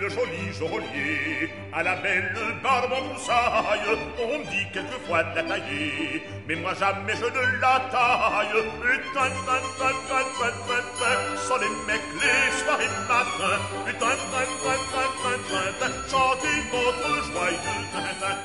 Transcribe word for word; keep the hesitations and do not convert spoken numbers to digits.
le joli geôlier, à la belle barbe en broussaille, on me dit quelquefois de la tailler, mais moi jamais je ne la taille. Putain, putain, putain, putain, putain, putain, putain, sans les mecs, les soirs et matins, putain, putain, putain, putain, putain, putain, chantez votre joyeux tintin.